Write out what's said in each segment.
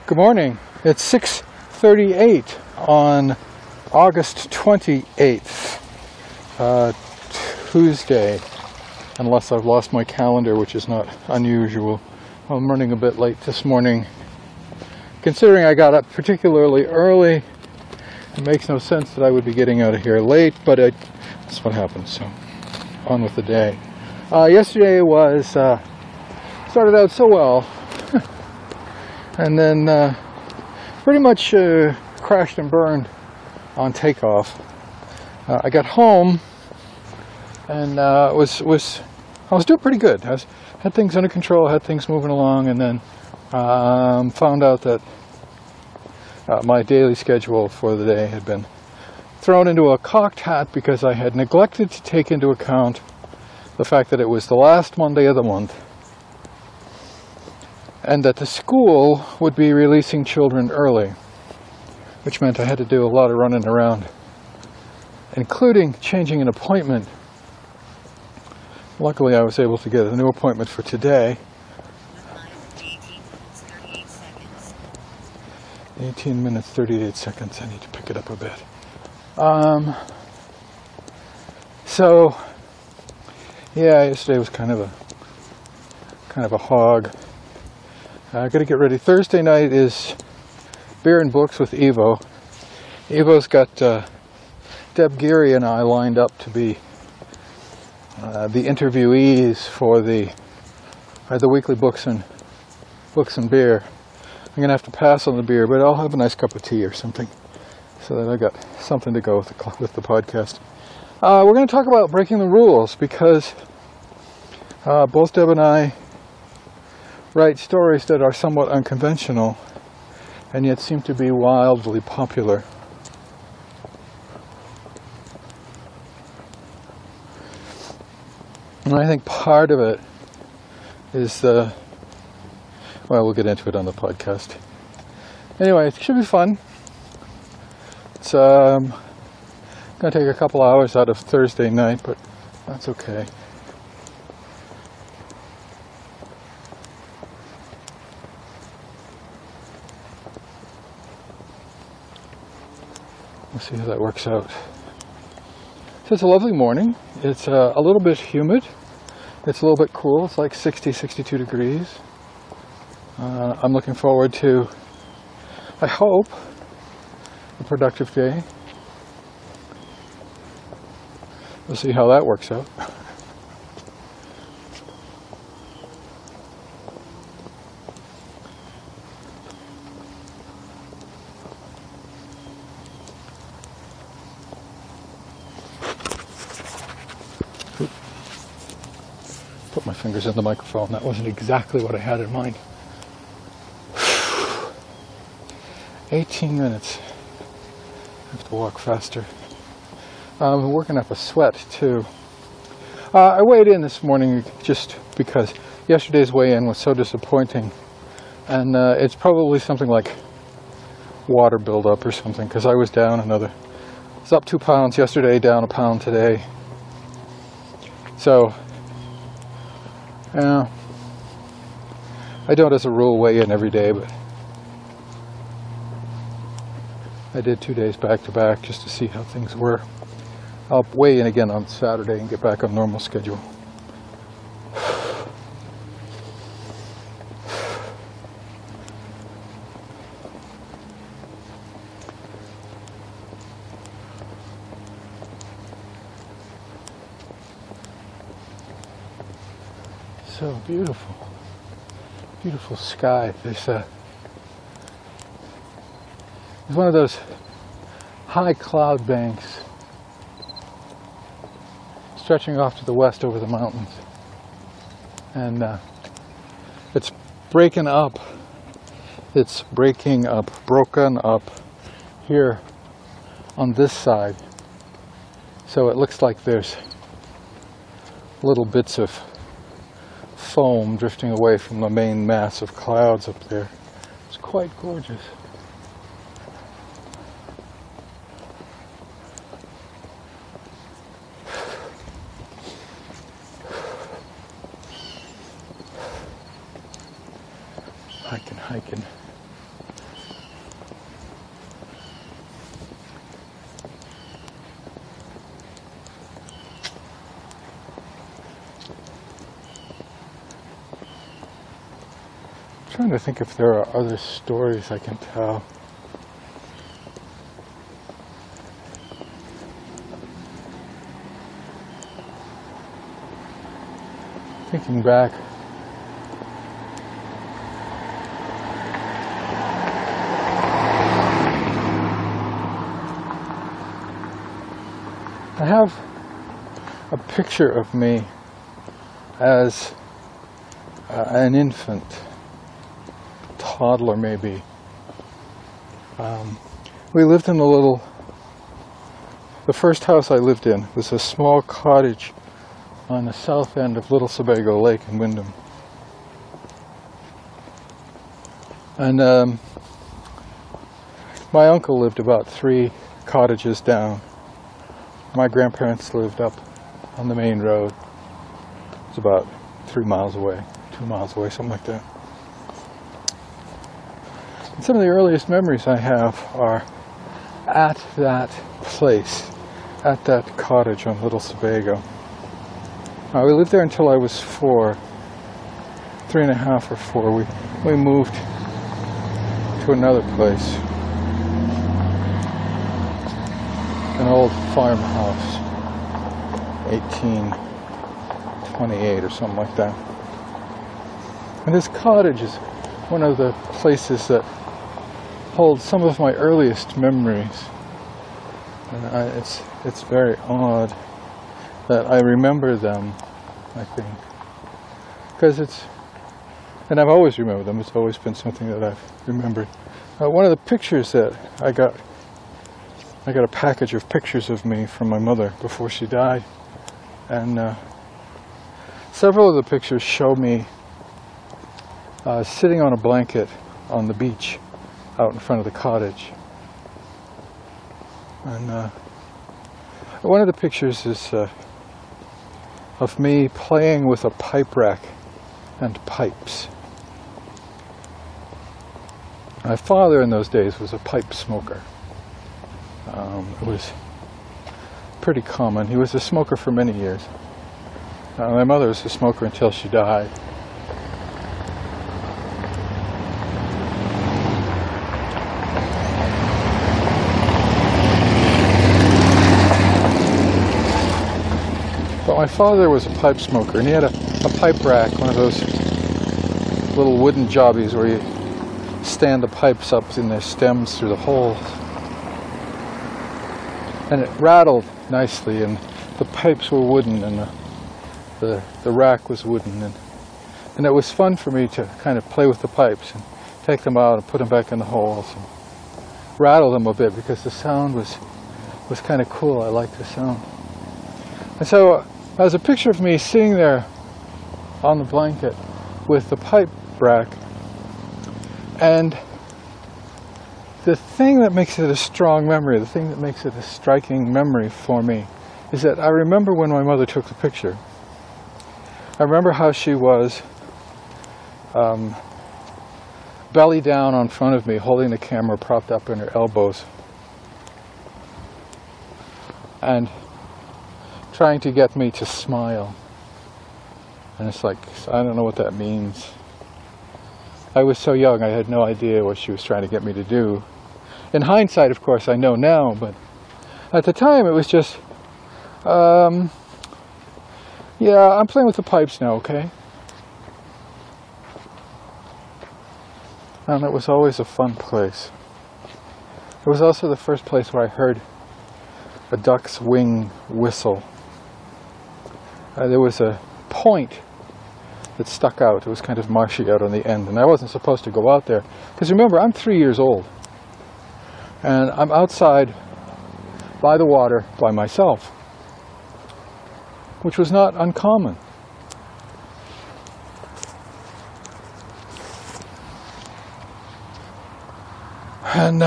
Good morning. It's 6:38 on August 28th, Tuesday, unless I've lost my calendar, which is not unusual. I'm running a bit late this morning. Considering I got up particularly early, it makes no sense that I would be getting out of here late, but that's what happens, so on with the day. Yesterday started out so well, and then pretty much crashed and burned on takeoff. I got home and was doing pretty good. Had things under control, had things moving along, and then found out that my daily schedule for the day had been thrown into a cocked hat because I had neglected to take into account the fact that it was the last Monday of the month and that the school would be releasing children early, which meant I had to do a lot of running around, including changing an appointment. Luckily, I was able to get a new appointment for today. 18 minutes, 38 seconds. I need to pick it up a bit. So, yeah, yesterday was kind of a hog. I got to get ready. Thursday night is Beer and Books with Evo. Evo's got Deb Geary and I lined up to be the interviewees for the weekly books and beer. I'm gonna have to pass on the beer, but I'll have a nice cup of tea or something, so that I got something to go with the podcast. We're going to talk about breaking the rules because both Deb and I write stories that are somewhat unconventional and yet seem to be wildly popular. And I think part of it is well, we'll get into it on the podcast. Anyway, it should be fun. It's going to take a couple hours out of Thursday night, but that's okay. We'll see how that works out. So it's a lovely morning. It's a little bit humid. It's a little bit cool. It's like 60, 62 degrees. I'm looking forward to, I hope, a productive day. We'll see how that works out. Put my fingers in the microphone. That wasn't exactly what I had in mind. 18 minutes. I have to walk faster. I'm working up a sweat too. I weighed in this morning just because yesterday's weigh-in was so disappointing, and it's probably something like water buildup or something, because I was down I was up 2 pounds yesterday, down a pound today. So, yeah, I don't as a rule weigh in every day, but I did 2 days back to back just to see how things were. I'll weigh in again on Saturday and get back on normal schedule. So beautiful. Beautiful sky. There's one of those high cloud banks stretching off to the west over the mountains, and it's broken up here on this side, so it looks like there's little bits of foam drifting away from the main mass of clouds up there. It's quite gorgeous. hiking. trying to think if there are other stories I can tell. Thinking back, I have a picture of me as an infant, toddler maybe. We lived in the first house I lived in was a small cottage on the south end of Little Sebago Lake in Wyndham. And my uncle lived about 3 cottages down. My grandparents lived up on the main road. It's about 3 miles away, 2 miles away, something like that. And some of the earliest memories I have are at that place, at that cottage on Little Sebago. We lived there until I was 4, 3.5 or 4. We moved to another place, an old farmhouse, 1828 or something like that. And this cottage is one of the places that holds some of my earliest memories. And it's very odd that I remember them, I think. Because and I've always remembered them, it's always been something that I've remembered. One of the pictures that I got a package of pictures of me from my mother before she died. And several of the pictures show me sitting on a blanket on the beach out in front of the cottage. And one of the pictures is of me playing with a pipe rack and pipes. My father in those days was a pipe smoker. It was pretty common. He was a smoker for many years. My mother was a smoker until she died. But my father was a pipe smoker, and he had a pipe rack, one of those little wooden jobbies where you stand the pipes up in their stems through the holes. And it rattled nicely, and the pipes were wooden, and the rack was wooden. And it was fun for me to kind of play with the pipes and take them out and put them back in the holes and rattle them a bit, because the sound was kind of cool. I liked the sound. And so there's a picture of me sitting there on the blanket with the pipe rack, and the thing that makes it a strong memory, the thing that makes it a striking memory for me, is that I remember when my mother took the picture. I remember how she was belly down on front of me, holding the camera propped up in her elbows, and trying to get me to smile. And it's like, I don't know what that means. I was so young, I had no idea what she was trying to get me to do. In hindsight, of course, I know now, but at the time it was just, yeah, I'm playing with the pipes now, okay? And it was always a fun place. It was also the first place where I heard a duck's wing whistle. There was a point that stuck out. It was kind of marshy out on the end, and I wasn't supposed to go out there. Because remember, I'm 3 years old, and I'm outside by the water by myself, which was not uncommon. And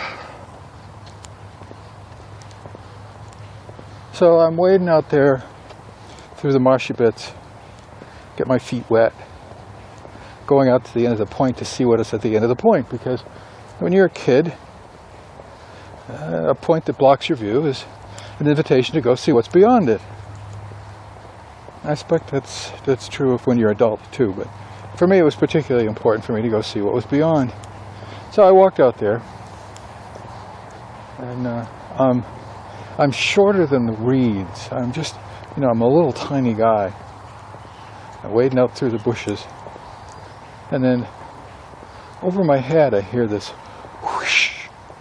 so I'm wading out there through the marshy bits, get my feet wet, going out to the end of the point to see what is at the end of the point, because when you're a kid, a point that blocks your view is an invitation to go see what's beyond it. I expect that's true of when you're adult too, but for me, it was particularly important for me to go see what was beyond. So I walked out there, and I'm shorter than the reeds. I'm just, I'm a little tiny guy. I'm wading out through the bushes. And then over my head I hear this whoosh.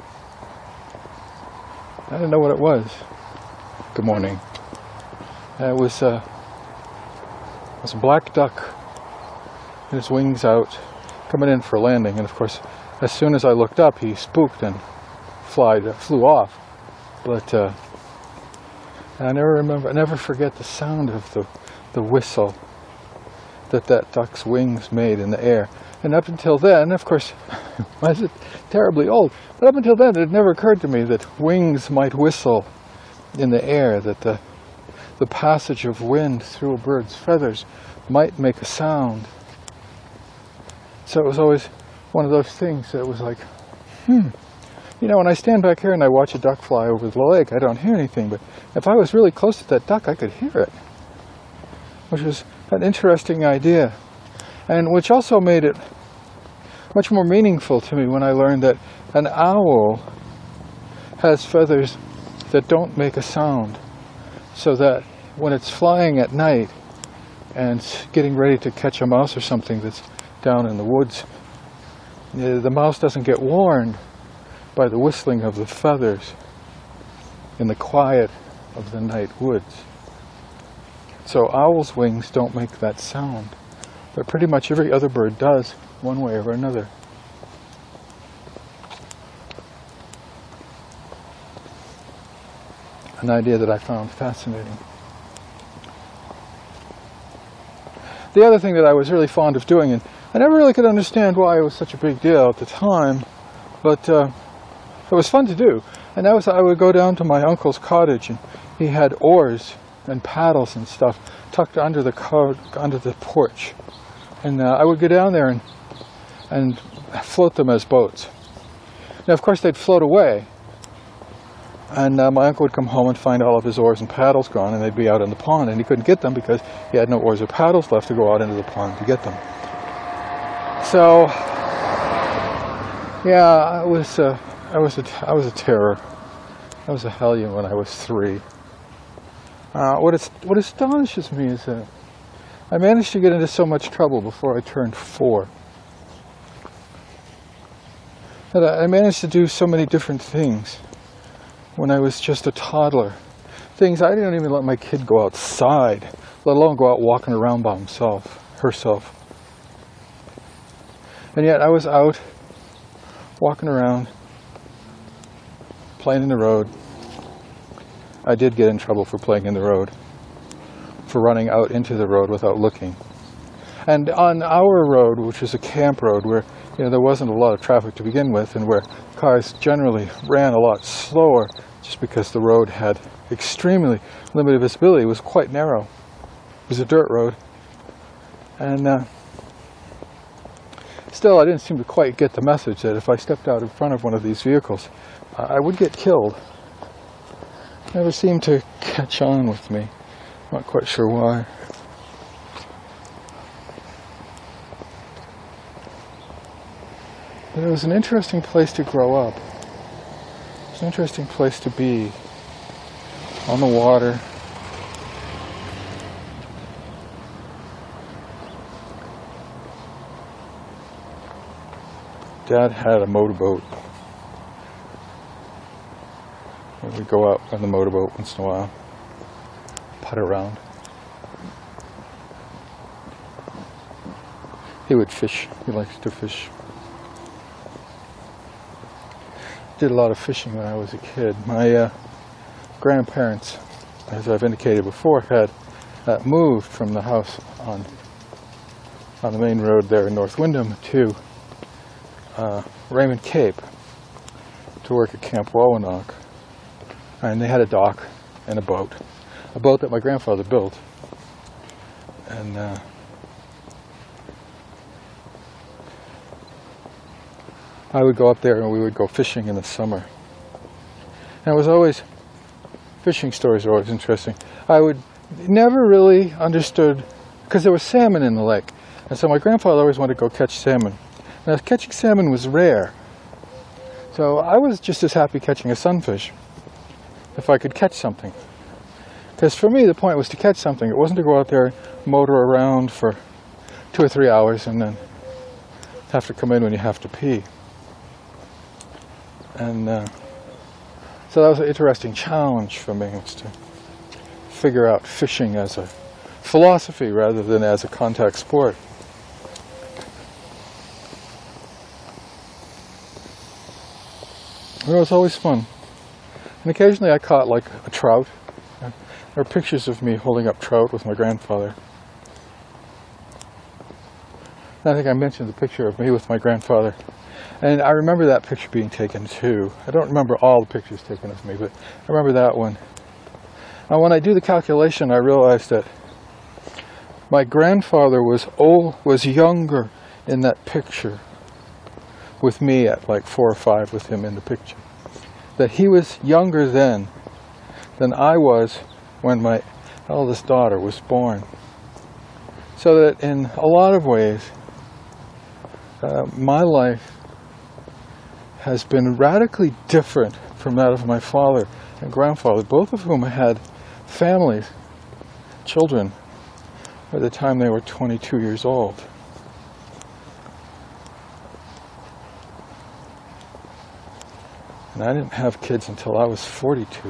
I didn't know what it was. Good morning. It was a black duck, and his wings out, coming in for landing. And of course, as soon as I looked up, he spooked and flew off. But I never forget the sound of the whistle that duck's wings made in the air. And up until then, of course, I wasn't terribly old, but up until then it had never occurred to me that wings might whistle in the air, that the passage of wind through a bird's feathers might make a sound. So it was always one of those things that was like, when I stand back here and I watch a duck fly over the lake, I don't hear anything, but if I was really close to that duck, I could hear it, which was an interesting idea, and which also made it much more meaningful to me when I learned that an owl has feathers that don't make a sound, so that when it's flying at night and getting ready to catch a mouse or something that's down in the woods, the mouse doesn't get warned by the whistling of the feathers in the quiet of the night woods. So owls' wings don't make that sound, but pretty much every other bird does, one way or another. An idea that I found fascinating. The other thing that I was really fond of doing, and I never really could understand why it was such a big deal at the time, but it was fun to do. And that was, I would go down to my uncle's cottage, and he had oars and paddles and stuff tucked under the porch. And I would go down there and float them as boats. Now, of course, they'd float away. And my uncle would come home and find all of his oars and paddles gone, and they'd be out in the pond, and he couldn't get them because he had no oars or paddles left to go out into the pond to get them. So, yeah, I was a terror. I was a hellion when I was 3. What astonishes me is that I managed to get into so much trouble before I turned 4. That I managed to do so many different things when I was just a toddler. Things I didn't even let my kid go outside, let alone go out walking around by herself. And yet I was out walking around, playing in the road. I did get in trouble for playing in the road, for running out into the road without looking. And on our road, which was a camp road where there wasn't a lot of traffic to begin with, and where cars generally ran a lot slower just because the road had extremely limited visibility. It was quite narrow. It was a dirt road. And still, I didn't seem to quite get the message that if I stepped out in front of one of these vehicles, I would get killed. It never seemed to catch on with me. Not quite sure why. But it was an interesting place to grow up. It was an interesting place to be. On the water. Dad had a motorboat. We'd go out on the motorboat once in a while, putt around. He would fish. He likes to fish. Did a lot of fishing when I was a kid. My grandparents, as I've indicated before, had moved from the house on the main road there in North Windham to Raymond Cape to work at Camp Wawanock. And they had a dock and a boat that my grandfather built. And I would go up there and we would go fishing in the summer. And it was always, fishing stories are always interesting. I would never really understood, because there was salmon in the lake. And so my grandfather always wanted to go catch salmon. Now, catching salmon was rare. So I was just as happy catching a sunfish if I could catch something. Because for me, the point was to catch something. It wasn't to go out there, motor around for 2 or 3 hours and then have to come in when you have to pee. And so that was an interesting challenge for me, was to figure out fishing as a philosophy rather than as a contact sport. It was always fun. And occasionally I caught like a trout. There are pictures of me holding up trout with my grandfather. And I think I mentioned the picture of me with my grandfather. And I remember that picture being taken too. I don't remember all the pictures taken of me, but I remember that one. Now when I do the calculation, I realize that my grandfather was younger in that picture with me at like 4 or 5 with him in the picture. That he was younger then than I was when my eldest daughter was born. So that in a lot of ways, my life has been radically different from that of my father and grandfather, both of whom had families, children, by the time they were 22 years old. And I didn't have kids until I was 42.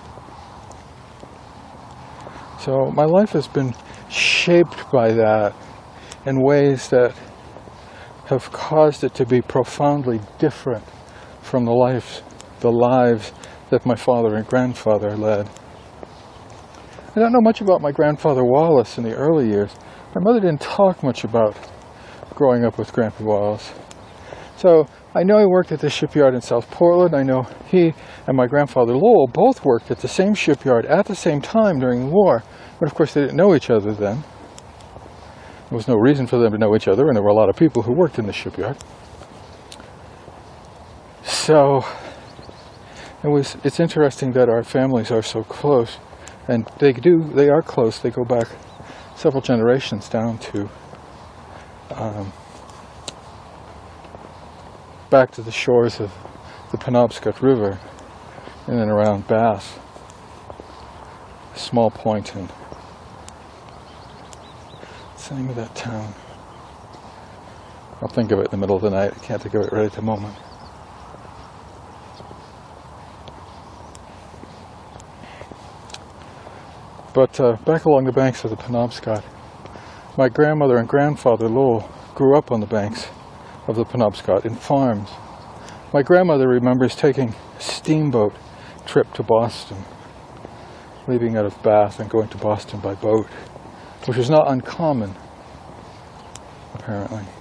So my life has been shaped by that in ways that have caused it to be profoundly different from the lives that my father and grandfather led. I don't know much about my grandfather Wallace in the early years. My mother didn't talk much about growing up with Grandpa Wallace. So I know he worked at the shipyard in South Portland. I know he and my grandfather Lowell both worked at the same shipyard at the same time during the war. But of course they didn't know each other then. There was no reason for them to know each other, and there were a lot of people who worked in the shipyard. So it's interesting that our families are so close, and they are close. They go back several generations down to back to the shores of the Penobscot River in and around Bath, a small point in. What's the name of that town? I'll think of it in the middle of the night. I can't think of it right at the moment. But back along the banks of the Penobscot, my grandmother and grandfather Lowell grew up on the banks of the Penobscot in farms. My grandmother remembers taking a steamboat trip to Boston, leaving out of Bath and going to Boston by boat, which was not uncommon, apparently.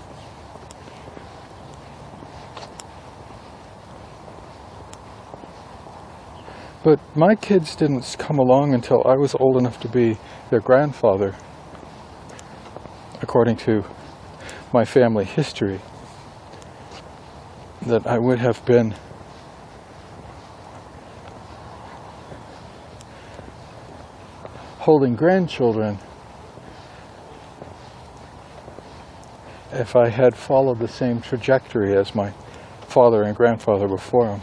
But my kids didn't come along until I was old enough to be their grandfather, according to my family history, that I would have been holding grandchildren if I had followed the same trajectory as my father and grandfather before him.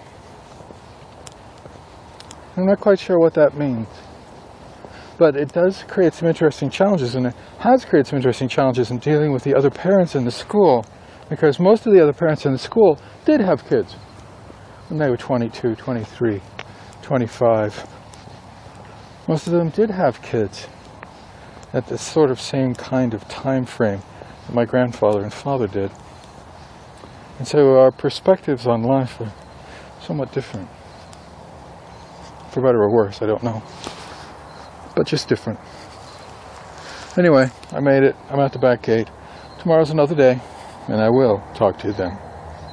I'm not quite sure what that means, but it does create some interesting challenges, and it has created some interesting challenges in dealing with the other parents in the school, because most of the other parents in the school did have kids when they were 22, 23, 25. Most of them did have kids at the sort of same kind of time frame that my grandfather and father did. And so our perspectives on life are somewhat different. For better or worse, I don't know. But just different. Anyway, I made it. I'm at the back gate. Tomorrow's another day, and I will talk to you then.